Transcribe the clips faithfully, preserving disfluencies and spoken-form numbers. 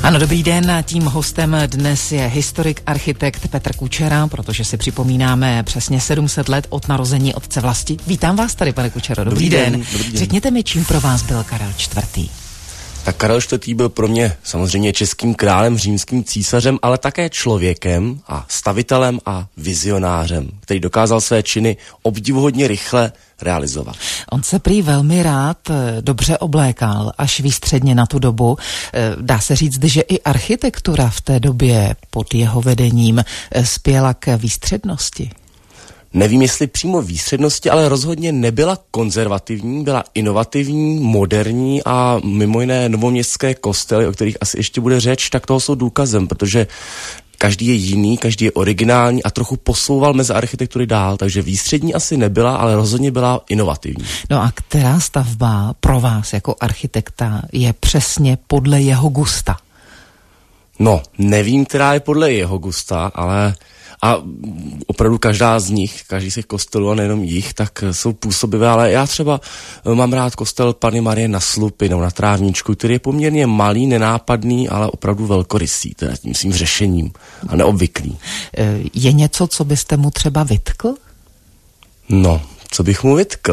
Ano, dobrý den. Tím hostem dnes je historik, architekt Petr Kučera, protože si připomínáme přesně sedm set let od narození otce vlasti. Vítám vás tady, pane Kučero. Dobrý, dobrý, den. den. dobrý den. Řekněte mi, čím pro vás byl Karel čtvrtý. Tak Karel čtvrtý byl pro mě samozřejmě českým králem, římským císařem, ale také člověkem a stavitelem a vizionářem, který dokázal své činy obdivuhodně rychle realizovat. On se prý velmi rád dobře oblékal, až výstředně na tu dobu. Dá se říct, že i architektura v té době pod jeho vedením spěla k výstřednosti. Nevím, jestli přímo výstřednosti, ale rozhodně nebyla konzervativní, byla inovativní, moderní a mimo jiné novoměstské kostely, o kterých asi ještě bude řeč, tak toho jsou důkazem, protože každý je jiný, každý je originální a trochu posouval mezi architektury dál, takže výstřední asi nebyla, ale rozhodně byla inovativní. No a která stavba pro vás jako architekta je přesně podle jeho gusta? No, nevím, která je podle jeho gusta, ale a opravdu každá z nich, každý z těch kostelů a nejenom jich, tak jsou působivé, ale já třeba mám rád kostel Panny Marie na Slupi, nebo na Trávníčku, který je poměrně malý, nenápadný, ale opravdu velkorysý, teda tím svým řešením a neobvyklý. Je něco, co byste mu třeba vytkl? No, co bych mu vytkl?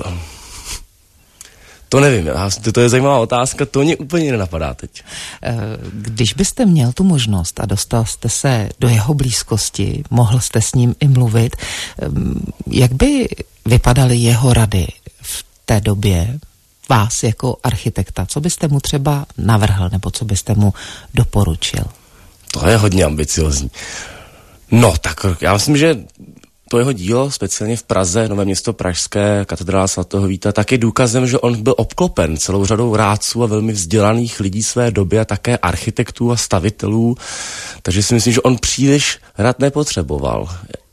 To nevím, to je zajímavá otázka, to mě úplně nenapadá teď. Když byste měl tu možnost a dostal jste se do jeho blízkosti, mohl jste s ním i mluvit, jak by vypadaly jeho rady v té době vás jako architekta? Co byste mu třeba navrhl nebo co byste mu doporučil? To je hodně ambiciozní. No, tak já myslím, že to jeho dílo, speciálně v Praze, Nové Město pražské, katedrála svatého Víta, tak je důkazem, že on byl obklopen celou řadou rádců a velmi vzdělaných lidí své doby a také architektů a stavitelů, takže si myslím, že on příliš rad nepotřeboval.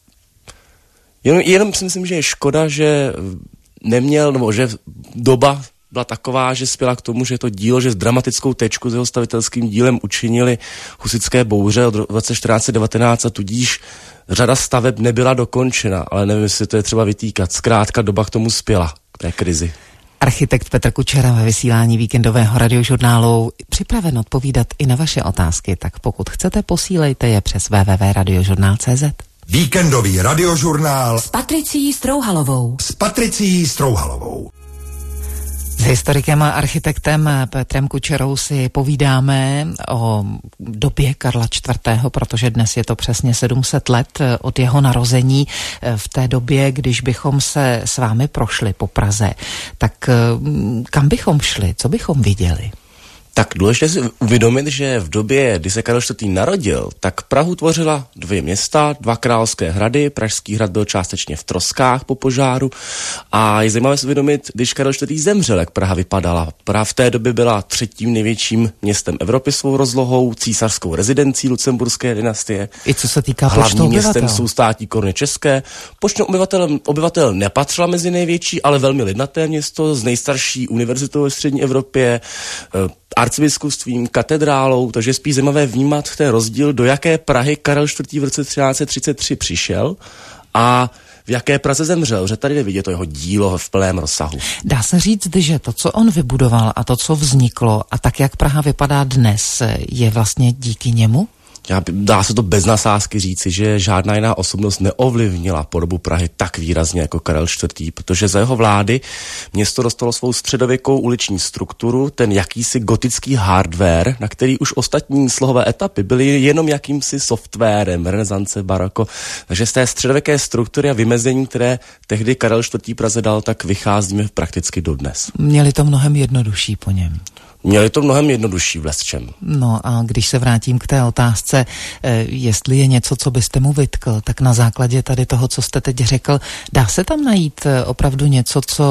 Jenom, jenom si myslím, že je škoda, že neměl, nebo že doba byla taková, že spěla k tomu, že to dílo, že s dramatickou tečku s jeho stavitelským dílem učinili husitské bouře od roce čtrnáct set devatenáct a tudíž řada staveb nebyla dokončena, ale nevím, jestli to je třeba vytýkat. Zkrátka doba k tomu spěla, k té krizi. Architekt Petr Kučera ve vysílání víkendového radiožurnálu připraven odpovídat i na vaše otázky, tak pokud chcete, posílejte je přes w w w tečka radiožurnál tečka c z. Víkendový radiožurnál s Patricií Strouhalovou. S Patricií Strouhalovou. S historikem a architektem Petrem Kučerou si povídáme o době Karla čtvrtého, protože dnes je to přesně sedm set let od jeho narození. V té době, když bychom se s vámi prošli po Praze, tak kam bychom šli, co bychom viděli? Tak důležité si uvědomit, že v době, kdy se Karel čtvrtý narodil, tak Prahu tvořila dvě města, dva královské hrady, Pražský hrad byl částečně v troskách po požáru a je zajímavé si uvědomit, když Karel čtvrtý zemřel, jak Praha vypadala. Praha v té době byla třetím největším městem Evropy svou rozlohou, císařskou rezidencí lucemburské dynastie. I co se týká hlavním městem jsou státní koruny české. Počtem obyvatel, obyvatel nepatřila mezi největší, ale velmi lidnaté město s nejstarší univerzitou ve střední Evropě, arcibiskupstvím, katedrálou, takže je spíš zajímavé vnímat ten rozdíl, do jaké Prahy Karel čtvrtý v roce třináct set třicet tři přišel a v jaké Praze zemřel, že tady je vidět to jeho dílo v plném rozsahu. Dá se říct, že to, co on vybudoval a to, co vzniklo a tak, jak Praha vypadá dnes, je vlastně díky němu? Já, dá se to bez nasázky říci, že žádná jiná osobnost neovlivnila podobu Prahy tak výrazně jako Karel čtvrtý, protože za jeho vlády město dostalo svou středověkou uliční strukturu, ten jakýsi gotický hardware, na který už ostatní slohové etapy byly jenom jakýmsi softwarem, renesance, baroko. Takže z té středověké struktury a vymezení, které tehdy Karel čtvrtý Praze dal, tak vycházíme prakticky dodnes. Měli to mnohem jednodušší po něm. Měli to mnohem jednodušší v lecčem. No a když se vrátím k té otázce, jestli je něco, co byste mu vytkl, tak na základě tady toho, co jste teď řekl, dá se tam najít opravdu něco, co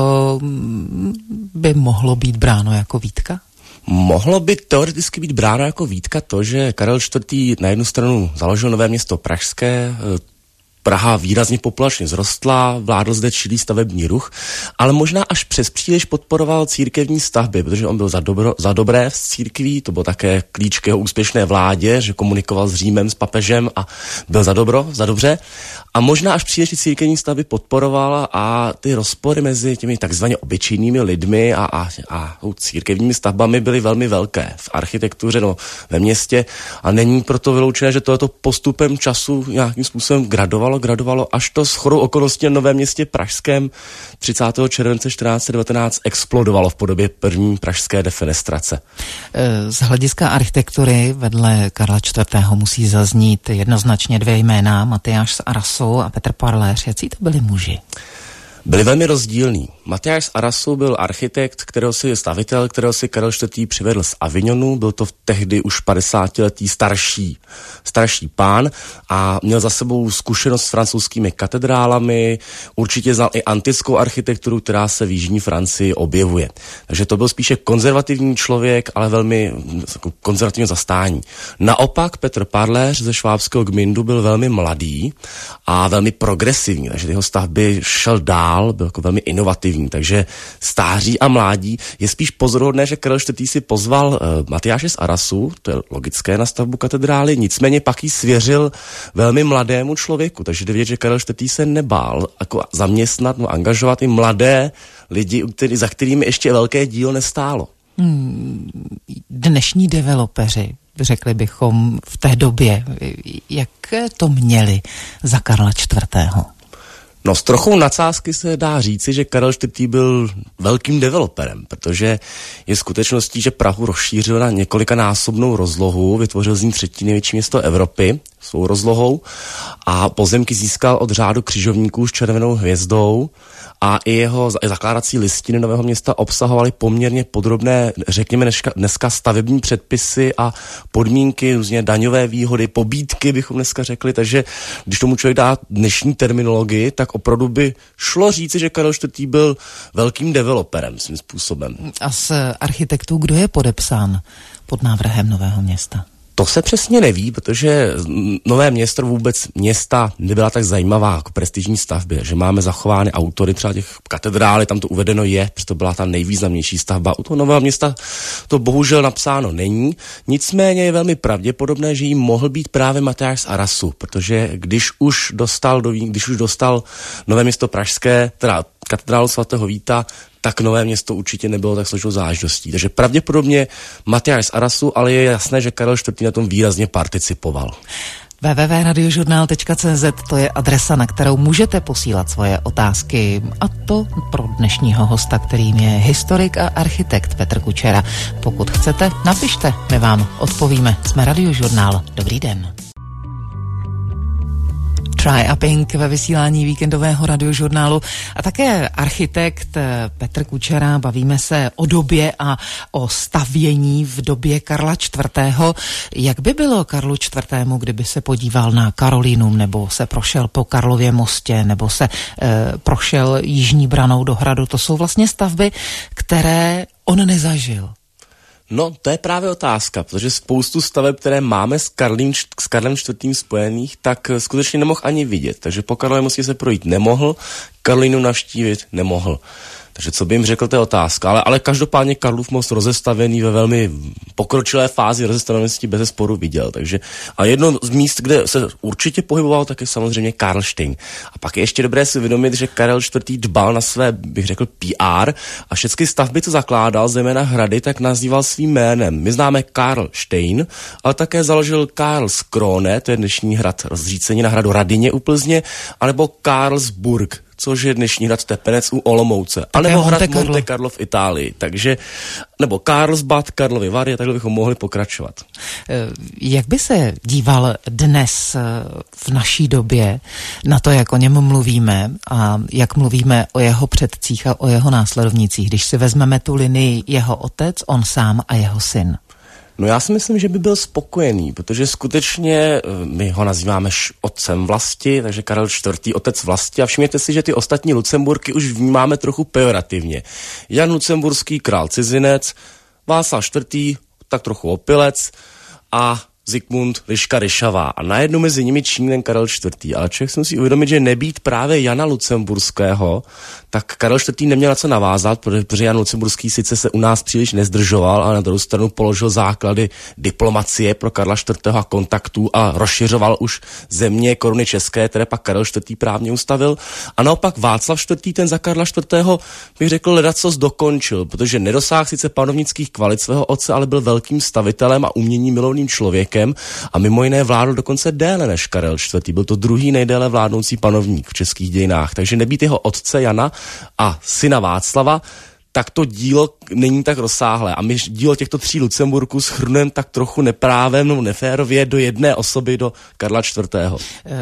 by mohlo být bráno jako výtka? Mohlo by teoreticky být bráno jako výtka to, že Karel čtvrtý na jednu stranu založil Nové Město pražské, Praha výrazně populačně zrostla, vládl zde čilý stavební ruch, ale možná až přes příliš podporoval církevní stavby, protože on byl za, dobro, za dobré v církví, to bylo také klíč k jeho úspěšné vládě, že komunikoval s Římem, s papežem a byl za dobro, za dobře. A možná až příliš církevní stavby podporoval a ty rozpory mezi těmi takzvaně obyčejnými lidmi a, a, a církevními stavbami byly velmi velké v architektuře, no, ve městě a není proto vyloučené, že tohleto postupem času nějakým způsobem gradovalo, gradovalo až to shodou okolností na Novém Městě pražském třicátého července čtrnáct set devatenáct explodovalo v podobě první pražské defenestrace. Z hlediska architektury vedle Karla čtvrtého. musí zaznít jednoznačně dvě jména, Matyáš z Arasu a Petr Parléř. Jací to byli muži? Byli velmi rozdílní. Matyáš z Arasu byl architekt, kterého si stavitel, kterého si Karel čtvrtý. přivedl z Avignonu, byl to v tehdy už padesátiletý starší, starší pán a měl za sebou zkušenost s francouzskými katedrálami, určitě znal i antickou architekturu, která se v jižní Francii objevuje. Takže to byl spíše konzervativní člověk, ale velmi konzervativní zastání. Naopak Petr Parléř ze švábského Gmindu byl velmi mladý a velmi progresivní, takže jeho stavby šel dál, byl jako velmi inovativní, takže stáří a mládí. Je spíš pozoruhodné, že Karel čtvrtý. si pozval uh, Matyáše z Arasu, to je logické na stavbu katedrály, nicméně pak ji svěřil velmi mladému člověku, takže jde vidět, že Karel čtvrtý. se nebál jako zaměstnat, no, angažovat i mladé lidi, který, za kterými ještě velké dílo nestálo. Hmm, dnešní developeři, řekli bychom v té době, jak to měli za Karla čtvrtého. No s trochou nadsázky se dá říci, že Karel čtvrtý. byl velkým developerem, protože je skutečností, že Prahu rozšířil na několikanásobnou rozlohu, vytvořil z ní třetí největší město Evropy svou rozlohou a pozemky získal od řádu křižovníků s červenou hvězdou a i jeho zakládací listiny Nového Města obsahovaly poměrně podrobné, řekněme dneska, dneska stavební předpisy a podmínky, různě daňové výhody, pobídky bychom dneska řekli, takže když tomu člověk dá dnešní terminologii, tak opravdu by šlo říci, že Karel čtvrtý. byl velkým developerem svým způsobem. A z architektů kdo je podepsán pod návrhem Nového Města? To se přesně neví, protože Nové Město vůbec města nebyla tak zajímavá jako prestižní stavby, že máme zachovány autory třeba těch katedrály, tam to uvedeno je, protože to byla ta nejvýznamnější stavba. U toho Nového Města to bohužel napsáno není, nicméně je velmi pravděpodobné, že jí mohl být právě Matyáš z Arasu, protože když už dostal, do, když už dostal Nové Město pražské, teda katedrálu svatého Víta, tak Nové Město určitě nebylo tak složitou záležitostí. Takže pravděpodobně Matyáš z Arasu, ale je jasné, že Karel čtvrtý. na tom výrazně participoval. w w w tečka radiožurnál tečka c z to je adresa, na kterou můžete posílat svoje otázky. A to pro dnešního hosta, kterým je historik a architekt Petr Kučera. Pokud chcete, napište, my vám odpovíme. Jsme Radiožurnál. Dobrý den. Try-upping ve vysílání víkendového Radiožurnálu a také architekt Petr Kučera. Bavíme se o době a o stavění v době Karla čtvrtého. Jak by bylo Karlu čtvrtému, kdyby se podíval na Karolínum, nebo se prošel po Karlově mostě, nebo se e, prošel Jižní branou do hradu? To jsou vlastně stavby, které on nezažil. No, to je právě otázka, protože spoustu staveb, které máme s, Karlím, s Karlem čtvrtým. spojených, tak skutečně nemohl ani vidět. Takže po Karlově mostě se projít nemohl, Karolínu navštívit nemohl. Takže co by jim řekl, to je otázka. Ale, ale každopádně Karlův most rozestavený ve velmi pokročilé fázi rozestavenosti bez sporu viděl. Takže, a jedno z míst, kde se určitě pohyboval, tak je samozřejmě Karlštejn. A pak je ještě dobré si uvědomit, že Karel čtvrtý. dbal na své, bych řekl, P R a všechny stavby, co zakládal, zejména hrady, tak nazýval svým jménem. My známe Karlštejn, ale také založil Karlskrone, to je dnešní hrad rozřícení na hradu Radyně u Plzně, anebo Karlsburg, což je dnešní hrad Tepenec u Olomouce. A nebo hrad Monte, Monte Carlo v Itálii. Takže, nebo Karlsbad, Karlovy Vary, takhle bychom mohli pokračovat. Jak by se díval dnes v naší době na to, jak o něm mluvíme a jak mluvíme o jeho předcích a o jeho následovnících, když si vezmeme tu linii jeho otec, on sám a jeho syn? No já si myslím, že by byl spokojený, protože skutečně my ho nazýváme otcem vlasti, takže Karel čtvrtý. otec vlasti a všimněte si, že ty ostatní Lucemburky už vnímáme trochu pejorativně. Jan Lucemburský, král cizinec, Václav čtvrtý. tak trochu opilec a Zikmund Liška Ryšavá a najednou mezi nimi činí ten Karel čtvrtý. Ale člověk si musí uvědomit, že nebýt právě Jana Lucemburského, tak Karel čtvrtý neměl na co navázat, protože Jan Lucemburský sice se u nás příliš nezdržoval, ale na druhou stranu položil základy diplomacie pro Karla čtvrtého a kontaktů a rozšiřoval už země koruny české, které pak Karel čtvrtý právně ustavil. A naopak Václav čtvrtý ten za Karla čtvrtého bych řekl ledacos dokončil, protože nedosáhl sice panovnických kvalit svého otce, ale byl velkým stavitelem a umění milovným člověkem a mimo jiné vládl dokonce déle než Karel čtvrtý. Byl to druhý nejdéle vládnoucí panovník v českých dějinách, takže nebýt jeho otce Jana a syna Václava, tak to dílo není tak rozsáhlé. A my dílo těchto tří Lucemburků shrnujeme tak trochu neprávem nebo neférově do jedné osoby, do Karla čtvrtého.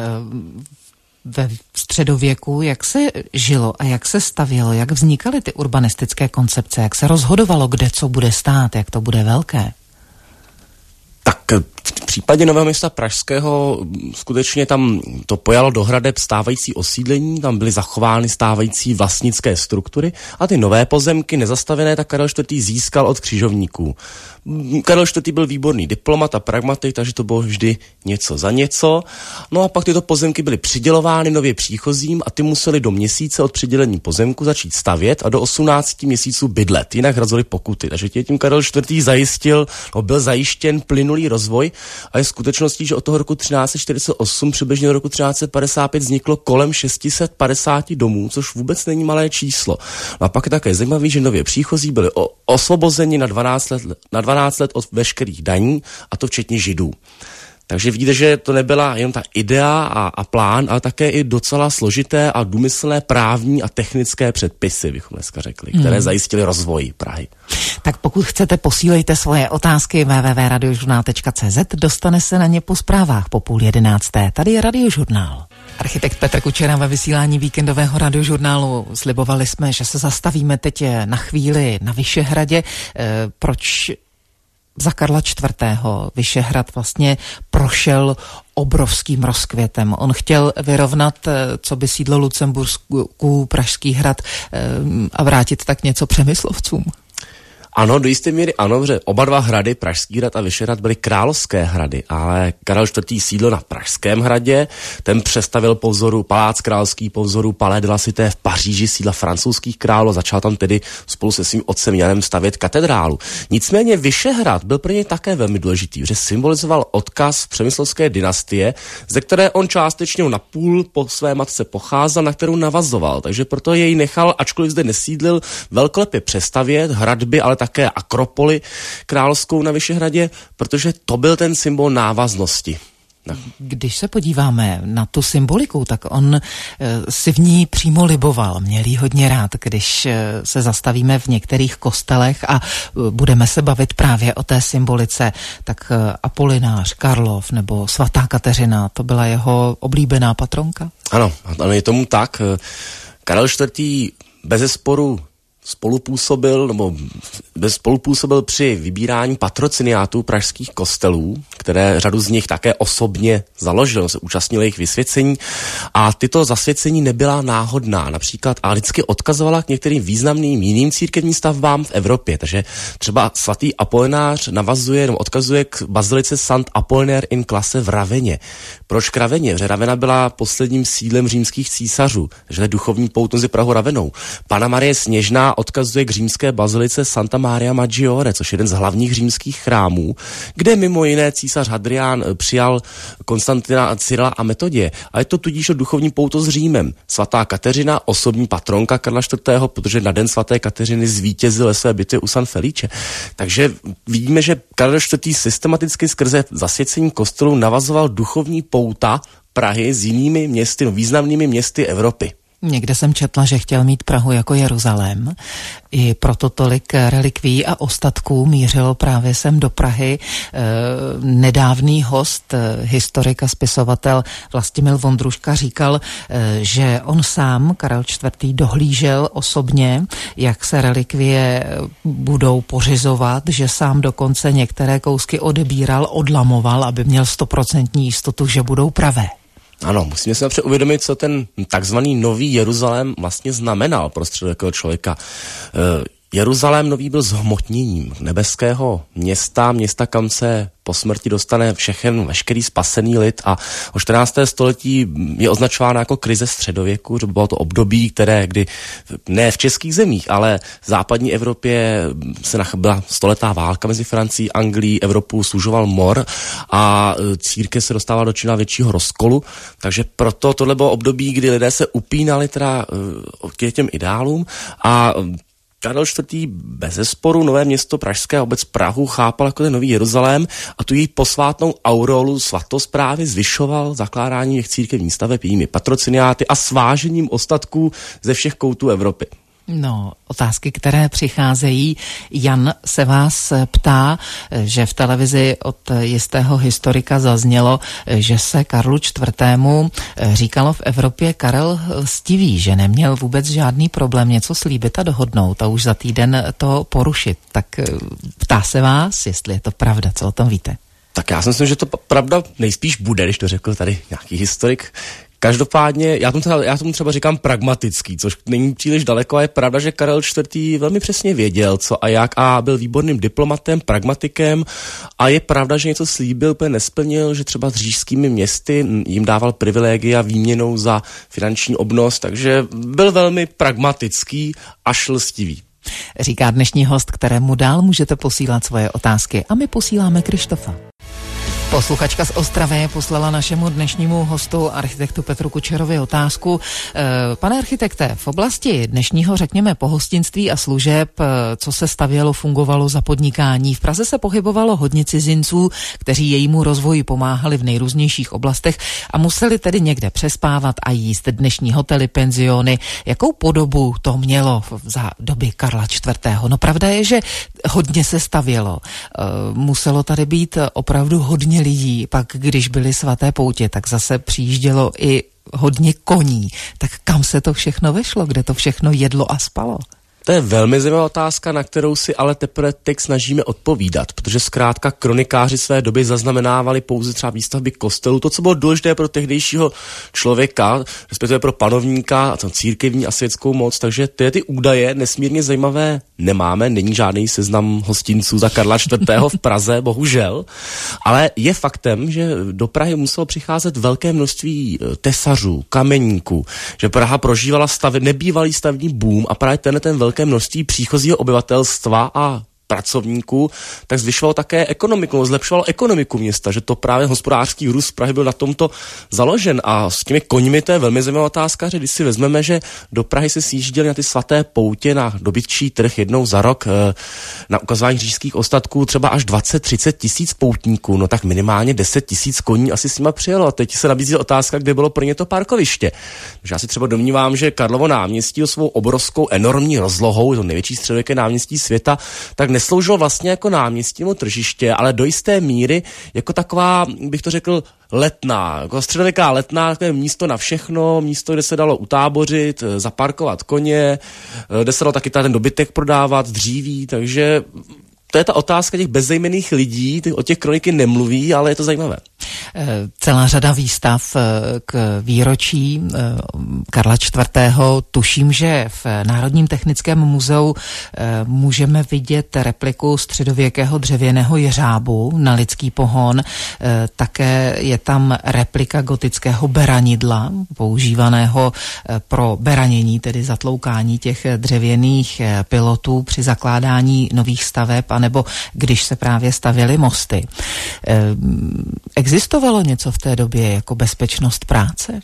Ve středověku, jak se žilo a jak se stavělo, jak vznikaly ty urbanistické koncepce, jak se rozhodovalo, kde co bude stát, jak to bude velké? Tak v případě Nového Města pražského skutečně tam to pojalo do hradeb stávající osídlení, tam byly zachovány stávající vlastnické struktury a ty nové pozemky nezastavěné tak Karel čtvrtý získal od křižovníků. Karel čtvrtý byl výborný diplomat a pragmatik, takže to bylo vždy něco za něco. No a pak tyto pozemky byly přidělovány nově příchozím a ty museli do měsíce od přidělení pozemku začít stavět a do osmnácti měsíců bydlet, jinak hrazili pokuty. Takže tím Karel čtvrtý zajistil, no, byl zajištěn plynulý rozvoj a je skutečností, že od toho roku třináct set čtyřicet osm přibližně do roku třináct set padesát pět vzniklo kolem šest set padesát domů, což vůbec není malé číslo. No a pak je také zajímavý, že nově příchozí byli osvobozeni na dvanáct let, na dvanáct let od veškerých daní, a to včetně Židů. Takže vidíte, že to nebyla jenom ta idea a, a plán, ale také i docela složité a důmyslné právní a technické předpisy, bychom dneska řekli, které hmm. zajistily rozvoj Prahy. Tak pokud chcete, posílejte svoje otázky w w w tečka radiožurnál tečka c z, dostane se na ně po zprávách po půl jedenácté. Tady je Radiožurnál. Architekt Petr Kučera ve vysílání víkendového Radiožurnálu. Slibovali jsme, že se zastavíme teď na chvíli na Vyšehradě. E, proč za Karla čtvrtého Vyšehrad vlastně prošel obrovským rozkvětem. On chtěl vyrovnat, co by sídlo Lucembursků, Pražský hrad a vrátit tak něco Přemyslovcům. Ano, do jisté míry ano, že oba dva hrady, Pražský hrad a Vyšehrad, byly královské hrady, ale Karel čtvrtý sídlo na Pražském hradě, ten přestavil po vzoru Palác královský, po vzoru Palais de la Cité v Paříži, sídla francouzských králů, začal tam tedy spolu se svým otcem Janem stavět katedrálu. Nicméně Vyšehrad byl pro něj také velmi důležitý, že symbolizoval odkaz přemyslovské dynastie, ze které on částečně napůl po své matce pocházel, na kterou navazoval, takže proto jej nechal, ačkoliv zde nesídlil, velkolepě přestavět hradby, ale také Akropoli královskou na Vyšehradě, protože to byl ten symbol návaznosti. No. Když se podíváme na tu symboliku, tak on e, si v ní přímo liboval. Měl jí hodně rád, když e, se zastavíme v některých kostelech a e, budeme se bavit právě o té symbolice, tak e, Apolinář, Karlov nebo svatá Kateřina, to byla jeho oblíbená patronka? Ano, ano, je tomu tak. Karel čtvrtý bezesporu spolupůsobil, nebo spolupůsobil při vybírání patrociniátů pražských kostelů, které řadu z nich také osobně založil, se účastnil jejich vysvěcení a tyto zasvěcení nebyla náhodná. Například a vždycky odkazovala k některým významným jiným církevním stavbám v Evropě. Takže třeba svatý Apolinář navazuje, nebo odkazuje k bazilice Sant Apollinaire in Classe v Raveně. Proč k Raveně? Protože Ravena byla posledním sídlem římských císařů, takže je duchovní pout mezi Prahou a Ravenou. Panna Marie Sněžná odkazuje k římské bazilice Santa Maria Maggiore, což je jeden z hlavních římských chrámů, kde mimo jiné císař Hadrián přijal Konstantina, Cyrila a Metodie. A je to tudíž o duchovní pouto s Římem. Svatá Kateřina, osobní patronka Karla čtvrtého, protože na den svaté Kateřiny zvítězil ve své bitvě u San Felice. Takže vidíme, že Karel čtvrtý systematicky skrze zasvěcení kostelů navazoval duchovní pouta Prahy s jinými městy, no, významnými městy Evropy. Někde jsem četla, že chtěl mít Prahu jako Jeruzalém. I proto tolik relikví a ostatků mířilo právě sem do Prahy. E, nedávný host, historik a spisovatel Vlastimil Vondruška říkal, e, že on sám, Karel čtvrtý, dohlížel osobně, jak se relikvie budou pořizovat, že sám dokonce některé kousky odebíral, odlamoval, aby měl stoprocentní jistotu, že budou pravé. Ano, musíme si napřed uvědomit, co ten takzvaný nový Jeruzalém vlastně znamenal pro středověkého člověka. E, Jeruzalém nový byl zhmotněním nebeského města, města, kam se po smrti dostane všechen, veškerý spasený lid a o čtrnácté století je označována jako krize středověku, že bylo to období, které, kdy ne v českých zemích, ale v západní Evropě se byla stoletá válka mezi Francií, Anglií, Evropou služoval mor a církev se dostávala do čina většího rozkolu, takže proto tohle bylo období, kdy lidé se upínali teda k těm ideálům a Karel čtvrtý bezesporu Nové Město pražské, obec Prahu chápal jako ten Nový Jeruzalém a tu její posvátnou aureolu svatosprávy zvyšoval zakládáním těch církevních staveb, jejími patrociniáty a svážením ostatků ze všech koutů Evropy. No, otázky, které přicházejí. Jan se vás ptá, že v televizi od jistého historika zaznělo, že se Karlu čtvrtému říkalo v Evropě Karel Lstivý, že neměl vůbec žádný problém něco slíbit a dohodnout a už za týden to porušit. Tak ptá se vás, jestli je to pravda, co o tom víte? Tak já si myslím, že to pravda nejspíš bude, když to řekl tady nějaký historik. Každopádně, já tomu, třeba, já tomu třeba říkám pragmatický, což není příliš daleko a je pravda, že Karel čtvrtý velmi přesně věděl, co a jak a byl výborným diplomatem, pragmatikem a je pravda, že něco slíbil, úplně nesplnil, že třeba s říšskými městy jim dával privilegia výměnou za finanční obnos, takže byl velmi pragmatický až lstivý. Říká dnešní host, kterému dál můžete posílat svoje otázky a my posíláme Krištofa. Posluchačka z Ostravy poslala našemu dnešnímu hostu, architektu Petru Kučerovi, otázku. Pane architekte, v oblasti dnešního, řekněme, pohostinství a služeb, co se stavělo, fungovalo za podnikání, v Praze se pohybovalo hodně cizinců, kteří jejímu rozvoji pomáhali v nejrůznějších oblastech a museli tedy někde přespávat a jíst. Dnešní hotely, penziony. Jakou podobu to mělo za doby Karla čtvrtého? No pravda je, že hodně se stavělo. Muselo tady být opravdu hodně lidí, pak když byly svaté poutě, tak zase přijíždělo i hodně koní. Tak kam se to všechno vešlo, kde to všechno jedlo a spalo? To je velmi zajímavá otázka, na kterou si ale teprve teď snažíme odpovídat, protože zkrátka kronikáři své doby zaznamenávali pouze třeba výstavby kostelů, to, co bylo důležité pro tehdejšího člověka, respektive pro panovníka, a církevní a světskou moc, takže ty, ty údaje nesmírně zajímavé nemáme, není žádný seznam hostinců za Karla čtvrtého v Praze, bohužel, ale je faktem, že do Prahy muselo přicházet velké množství tesařů, kameníků, že Praha prožívala stav, nebývalý stavní boom a právě tenhle ten velké množství příchozího obyvatelstva a pracovníků, tak zvyšovalo také ekonomiku, zlepšovalo ekonomiku města, že to právě hospodářský růst Prahy byl na tomto založen a s těmi koňmi to je velmi zajímavá otázka, že když si vezmeme, že do Prahy se sjížděli na ty svaté poutě na dobytčí trh jednou za rok na ukazování říšských ostatků třeba až dvacet třicet tisíc poutníků, no tak minimálně deset tisíc koní asi s nima přijelo a teď se nabízí otázka, kde bylo pro ně to parkoviště. Takže já si třeba domnívám, že Karlovo náměstí svou obrovskou enormní rozlohou, je to největší středověké náměstí světa, tak nesloužilo vlastně jako náměstí nebo tržiště, ale do jisté míry jako taková, bych to řekl, letná, jako středověká letná, takové místo na všechno, místo, kde se dalo utábořit, zaparkovat koně, kde se dalo taky ten dobytek prodávat, dříví, takže to je ta otázka těch bezzejmenných lidí, o těch kroniky nemluví, ale je to zajímavé. Celá řada výstav k výročí Karla čtvrtého. Tuším, že v Národním technickém muzeu můžeme vidět repliku středověkého dřevěného jeřábu na lidský pohon. Také je tam replika gotického beranidla, používaného pro beranění, tedy zatloukání těch dřevěných pilotů při zakládání nových staveb, anebo když se právě stavěly mosty. Existovalo něco v té době jako bezpečnost práce?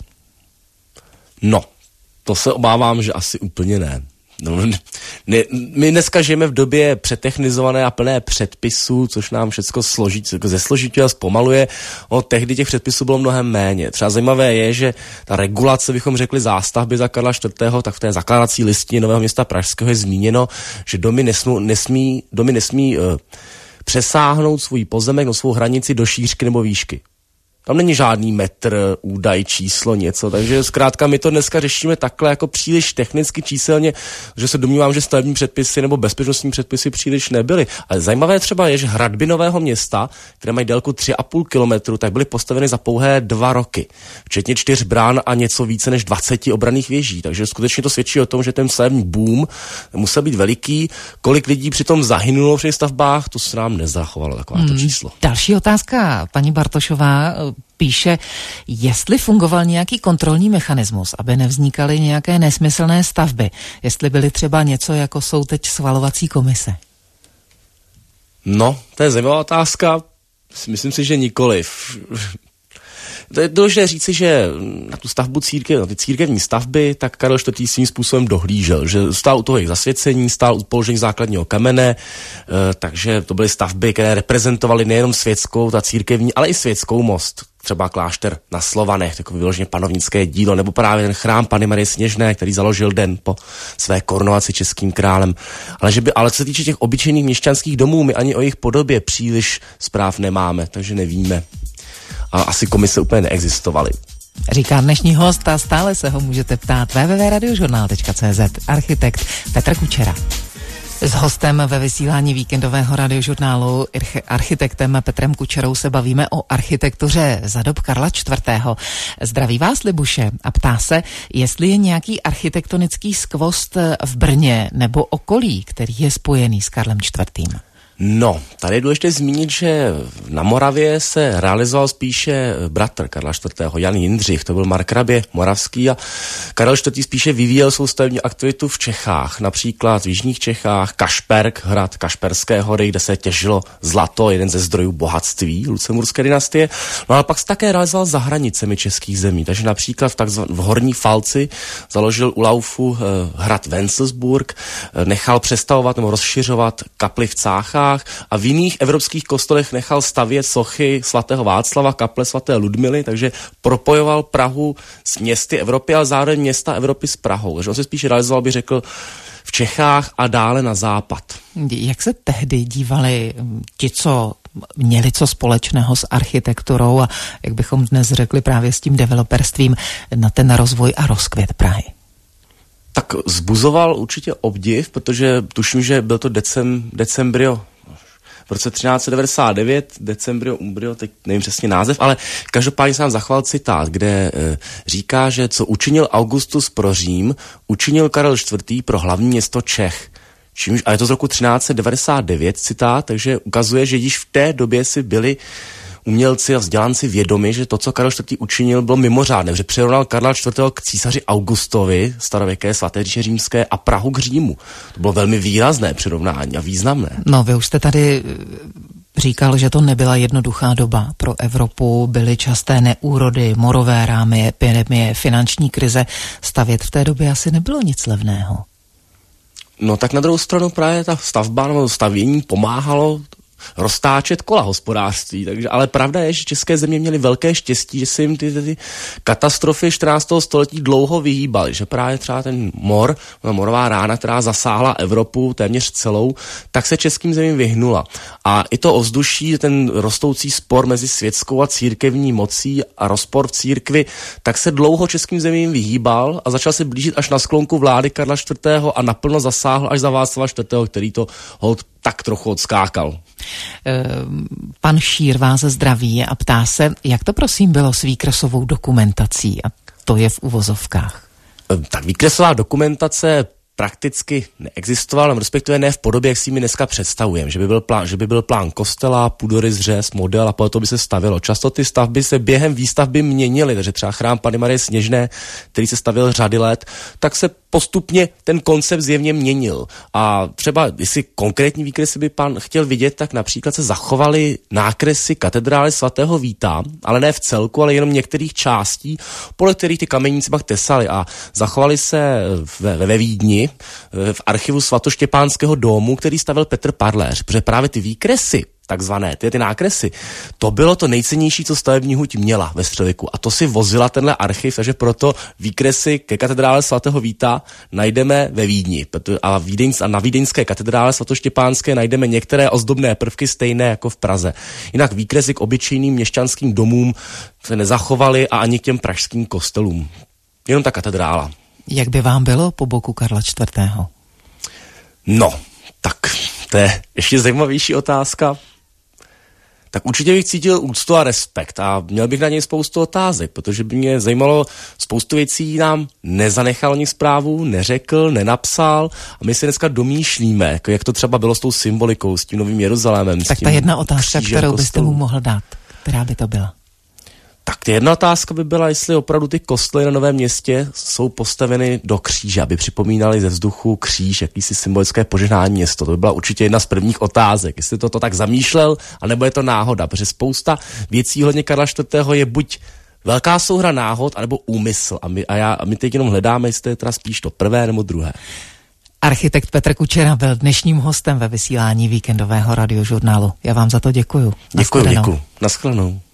No, to se obávám, že asi úplně ne. No, ne, my dneska žijeme v době přetechnizované a plné předpisů, což nám všecko složí, zesložitě a zpomaluje. O, tehdy těch předpisů bylo mnohem méně. Třeba zajímavé je, že ta regulace, bychom řekli zástavby za Karla čtvrtého, tak v té zakládací listině Nového Města pražského je zmíněno, že domy nesmí, nesmí, domy nesmí uh, přesáhnout svůj pozemek, no svou hranici do šířky nebo výšky. Tam není žádný metr, údaj, číslo, něco, takže zkrátka my to dneska řešíme takhle jako příliš technicky, číselně, že se domnívám, že stavební předpisy nebo bezpečnostní předpisy příliš nebyly. Ale zajímavé třeba je, že hradby Nového Města, které mají délku tři a půl kilometru, tak byly postaveny za pouhé dva roky. Včetně čtyř brán a něco více než dvacet obranných věží. Takže skutečně to svědčí o tom, že ten stavební boom musel být veliký. Kolik lidí přitom zahynulo při stavbách, to se nám nezachovalo takováto hmm. číslo. Další otázka, paní Bartošová píše, jestli fungoval nějaký kontrolní mechanismus, aby nevznikaly nějaké nesmyslné stavby, jestli byly třeba něco, jako jsou teď schvalovací komise. No, to je zajímavá otázka. Myslím si, že nikoliv. To je důležité říci, že na tu stavbu církev, na ty církevní stavby, tak Karel čtvrtý svým způsobem dohlížel, že stál u toho jejich zasvěcení, stál u položení základního kamene, e, takže to byly stavby, které reprezentovaly nejenom světskou, ta církevní, ale i světskou most. Třeba klášter na Slovanech, takový vyloženě panovnické dílo, nebo právě ten chrám Panny Marie Sněžné, který založil den po své korunovaci českým králem. Ale, že by, ale co se týče těch obyčejných měšťanských domů, my ani o jejich podobě příliš zpráv nemáme, takže nevíme. A asi komise úplně neexistovaly. Říká dnešní host a stále se ho můžete ptát w w w tečka radiožurnál tečka c z, architekt Petr Kučera. S hostem ve vysílání víkendového radiožurnálu architektem Petrem Kučerou se bavíme o architektuře za dob Karla čtvrtého. Zdraví vás Libuše a ptá se, jestli je nějaký architektonický skvost v Brně nebo okolí, který je spojený s Karlem čtvrtým. No, tady je důležité zmínit, že na Moravě se realizoval spíše bratr Karla čtvrtého. Jan Jindřich, to byl markrabě moravský a Karel čtvrtý spíše vyvíjel svou stavební aktivitu v Čechách, například v jižních Čechách, Kašperk, hrad Kašperské hory, kde se těžilo zlato, jeden ze zdrojů bohatství lucemburské dynastie. No ale pak se také realizoval za hranicemi českých zemí, takže například v, takzvan, v Horní Falci založil u Laufu eh, hrad Wencelsburg, eh, nechal přestavovat nebo rozšiřovat kapli v Cáchách a v jiných evropských kostelech nechal stavět sochy svatého Václava, kaple svaté Ludmily, takže propojoval Prahu s městy Evropy, ale zároveň města Evropy s Prahou. Takže on se spíš realizoval, bych řekl, v Čechách a dále na západ. Jak se tehdy dívali ti, co měli co společného s architekturou a jak bychom dnes řekli právě s tím developerstvím na ten rozvoj a rozkvět Prahy? Tak zbuzoval určitě obdiv, protože tuším, že byl to decem, decembrio v roce třináct set devadesát devět, decembrio umbrio, teď nevím přesně název, ale každopádně jsem vám zachoval citát, kde e, říká, že co učinil Augustus pro Řím, učinil Karel čtvrtý pro hlavní město Čech. Čímž, a je to z roku třináct set devadesát devět citát, takže ukazuje, že již v té době si byli umělci a vzdělanci vědomi, že to, co Karel čtvrtý učinil, bylo mimořádné, že přirovnal Karla čtvrtého k císaři Augustovi, starověké svaté říše římské, a Prahu k Římu. To bylo velmi výrazné přirovnání a významné. No, vy už jste tady říkal, že to nebyla jednoduchá doba pro Evropu, byly časté neúrody, morové rámy, epidemie, finanční krize. Stavět v té době asi nebylo nic levného. No tak na druhou stranu právě ta stavba nebo stavění pomáhalo roztáčet kola hospodářství, takže, ale pravda je, že české země měly velké štěstí, že se jim ty, ty, ty katastrofy čtrnáctého století dlouho vyhýbaly, že právě třeba ten mor, morová rána, která zasáhla Evropu téměř celou, tak se českým zemím vyhnula. A i to ovzduší, ten rostoucí spor mezi světskou a církevní mocí a rozpor v církvi, tak se dlouho českým zemím vyhýbal a začal se blížit až na sklonku vlády Karla čtvrtého a naplno zasáhl až za Václava čtvrtého, který to hold tak trochu odskákal. Pan Šír vás zdraví a ptá se, jak to prosím bylo s výkresovou dokumentací, a to je v uvozovkách. Tak výkresová dokumentace prakticky neexistovala, respektive ne v podobě, jak si mi dneska představujeme, že by byl plán, že by byl plán kostela, půdorys, řez, model a potom by se stavilo. Často ty stavby se během výstavby měnily, takže třeba chrám Panny Marie Sněžné, který se stavěl řady let, tak se postupně ten koncept zjevně měnil. A třeba, jestli konkrétní výkresy by pan chtěl vidět, tak například se zachovaly nákresy katedrály svatého Víta, ale ne v celku, ale jenom některých částí, podle kterých ty kameníci pak tesaly, a zachovaly se ve, ve Vídni Vídni v archivu svatoštěpánského domu, který stavil Petr Parléř, protože právě ty výkresy, takzvané, ty, ty nákresy, to bylo to nejcennější, co stavební huť měla ve středověku. A to si vozila tenhle archiv, takže proto výkresy ke katedrále svatého Víta najdeme ve Vídni. A, Vídeň, a na vídeňské katedrále svatoštěpánské najdeme některé ozdobné prvky stejné jako v Praze. Jinak výkresy k obyčejným měšťanským domům se nezachovaly a ani k těm pražským kostelům. Jenom ta katedrála. Jak by vám bylo po boku Karla čtvrtého? No, tak to je ještě zajímavější otázka. Tak určitě bych cítil úctu a respekt a měl bych na něj spoustu otázek, protože by mě zajímalo, spoustu věcí nám nezanechal nic zprávu, neřekl, nenapsal a my si dneska domýšlíme, jako jak to třeba bylo s tou symbolikou, s tím Novým Jeruzalémem. Tak ta jedna otázka, kterou byste mu mohl dát, která by to byla? Tak jedna otázka by byla, jestli opravdu ty kostely na Novém Městě jsou postaveny do kříže, aby připomínali ze vzduchu kříž, jakýsi symbolické požehnání město. To by byla určitě jedna z prvních otázek, jestli to, to tak zamýšlel, anebo je to náhoda, protože spousta věcí hodně Karla čtvrtého je buď velká souhra náhod, anebo úmysl. A my, a já, a my teď jenom hledáme, jestli je teda spíš to prvé nebo druhé. Architekt Petr Kučera byl dnešním hostem ve vysílání víkendového radiožurnálu. Já vám za to děkuju. Děkuju, děkuju. Naschledanou.